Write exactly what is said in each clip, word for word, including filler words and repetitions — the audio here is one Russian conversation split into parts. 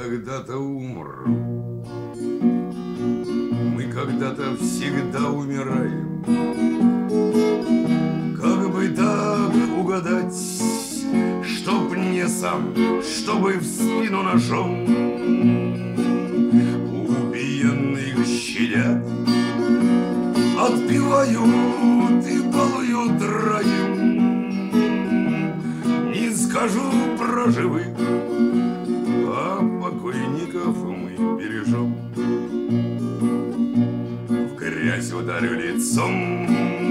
когда-то умру. Мы когда-то всегда умираем. Как бы так угадать, чтоб не сам, чтобы в спину ножом убиенных щадят, отпевают и балуют раем. Не скажу про живых, а покойников мы бережем. В грязь ударю лицом,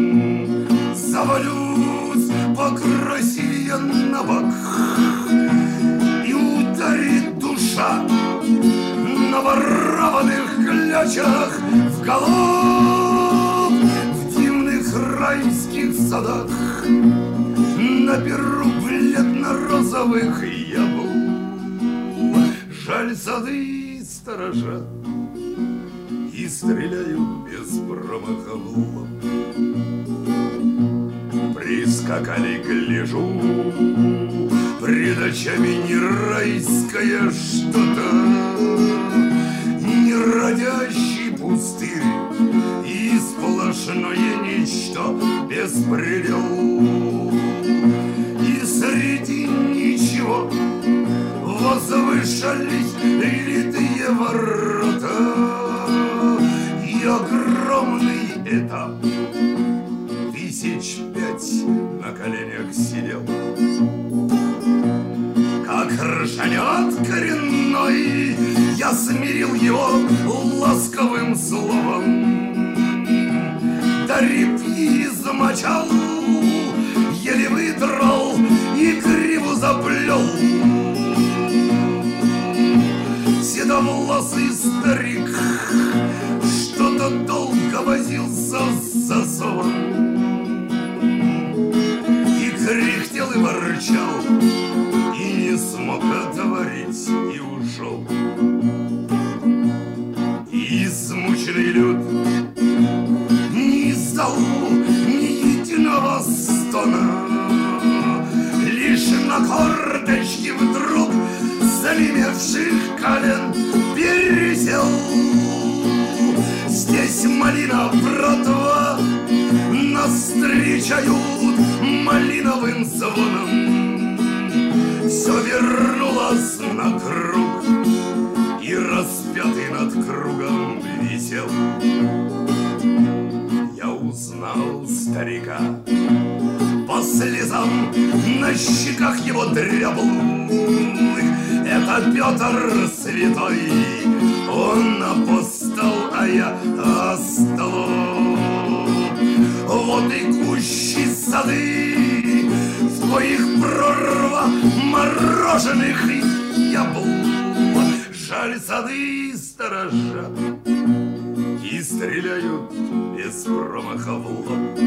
завалюсь покрасивее на бок, и ударит душа на ворованных клячах в голов. В дивных райских садах наберу бледно-розовых яблок. Жаль, сады сторожа и стреляют без промаха в лоб. Прискакали, гляжу, пред очами не райское что-то, не родящий пустырь и сплошное ничто, беспредел. И среди ничего возвышались литые ворота и огромный этап. Тысяч пять на коленях сидел. Как ржанет коренной, я смирил его ласковым словом. Да репьи замочал, еле выдрал и криво заплел. Седовласый старик что-то долго возился с засовом и кряхтел и ворчал, и не смог отворить, и ушел. И измученный люд не издал ни единого стона, лишь на корточке вдруг занемевших колен пересел. Здесь малина, братва, нас встречают малиновым звоном. Все вернулось на круг, и распятый над кругом висел. Я узнал старика по слезам на щеках его дряблых. Это Петр Святой, он апостол, а я остолоп. Вот и кущи сады, в коих прорва мороженых яблок. Жаль, сады сторожа и стреляют без промаха в лоб.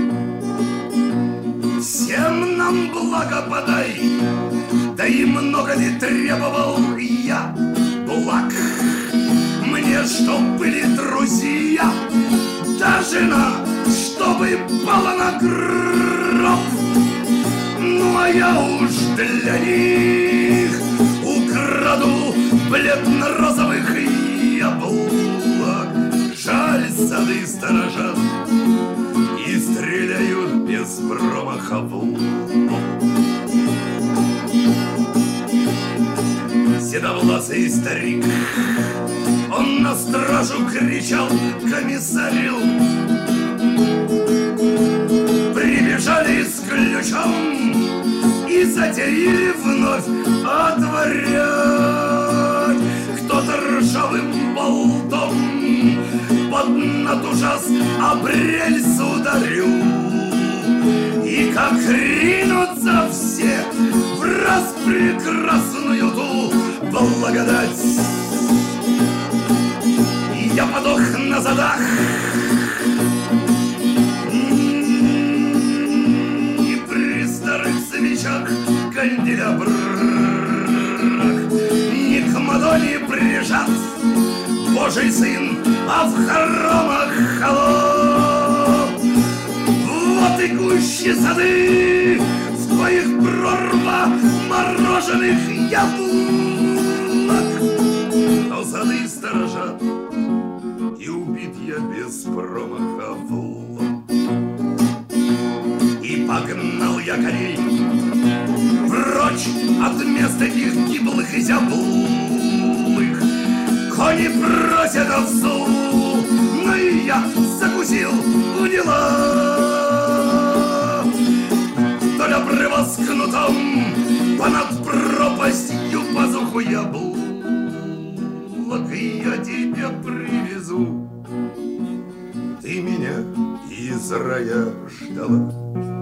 Всем нам благо подай, да и много ли требовал я благ. Мне, чтоб были друзья, да жена, чтобы пала на гроб. Ну а я уж для них украду бледно-розовых яблок. Жаль, сады сторожат и стреляют без промаха в лоб. Седовласый старик, он на стражу кричал, комиссарил. Прибежали с ключом и затеяли вновь отворять. Кто-то ржавым болтом под над ужас обрельс ударил. И как ринутся все в распрекрасную ту благодать. Я подох на задах, и при старых свечах канделябрах, не к Мадонне прижат Божий сын, а в хоромах холоп. Вот и гуще сады, в коих прорва мороженых яблок. якорей. Прочь от места их гиблых и зяблых. Кони просят овцу, но и я закусил в дела. Вдоль обрыва с кнутом, понад пропастью пазуху яблок я тебе привезу. Ты меня из рая ждала.